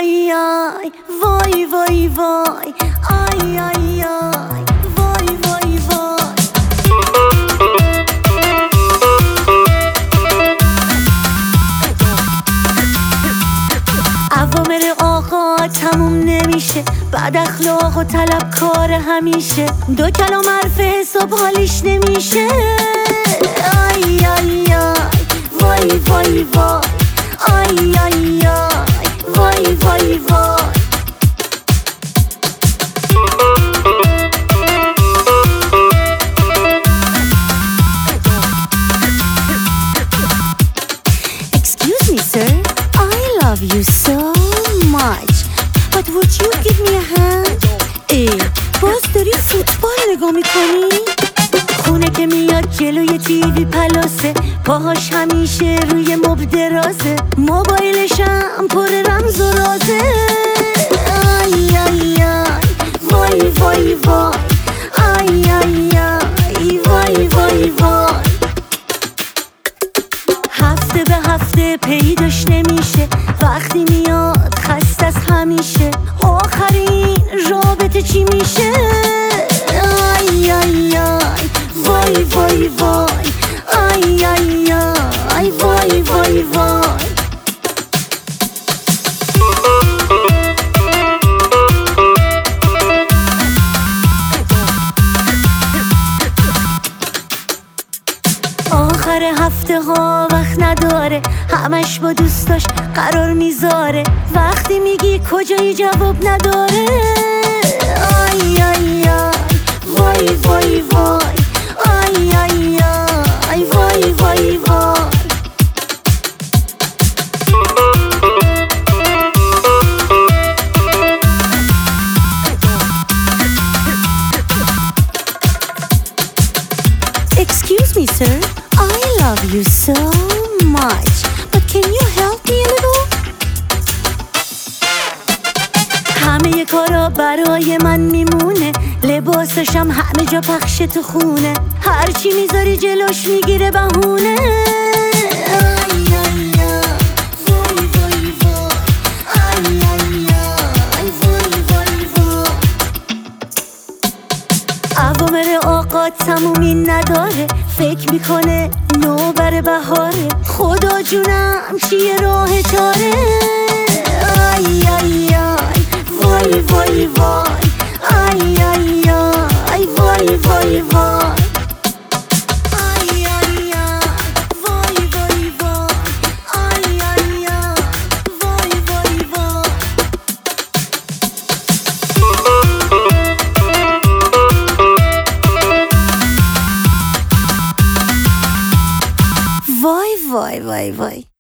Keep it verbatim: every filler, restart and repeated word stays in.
آی آی وای وای وای آی آی آی وای وای وای. اوامر آقا تموم نمیشه، بد اخلاق و طلبکار همیشه، دو کلام حرف حساب حالیش نمیشه. آی آی آی وای وای وای آی آی آی وای وای وای. Excuse me sir, I love you so much, but would you give me a hand? ای باز داری فوتبال نگاه میکنی؟ خونه که میاد جلوی تیوی پلاسه، پاهاش همیشه روی مبل درازه، موبایلشم پر رمز و رازه. آی آی آی وای وای وای آی آی آی وای وای وای. هفته به هفته پیداش نمیشه، وقتی میاد خسته از همیشه، آخرین رابطه چی میشه؟ آی آی آی وای وای وای آی آی آی وای وای وای. آخر هفته ها وقت نداره، همش با دوستاش قرار میذاره، وقتی میگی کجایی جواب نداره. آی آی آی وای وای وای آی آی آی وای وای وای. Excuse me sir, I love you so much, but can you help me a little? همه کارا برای من میمونه، لباسشم همه جا پخش تو خونه، هرچی میذاری جلوش میگیره بهونه. آی آی آی وای وای وای آی آی آی وای وای وای. اوامر آقا تمومی نداره، فکر میکنه نوبر بهاره، خدا جونم چیه راه چاره؟ آی آی آی وای وای وای آی آی آی وای وای وای. آی آی آی وای وای وای آی آی آی وای وای وای. وای وای وای وای.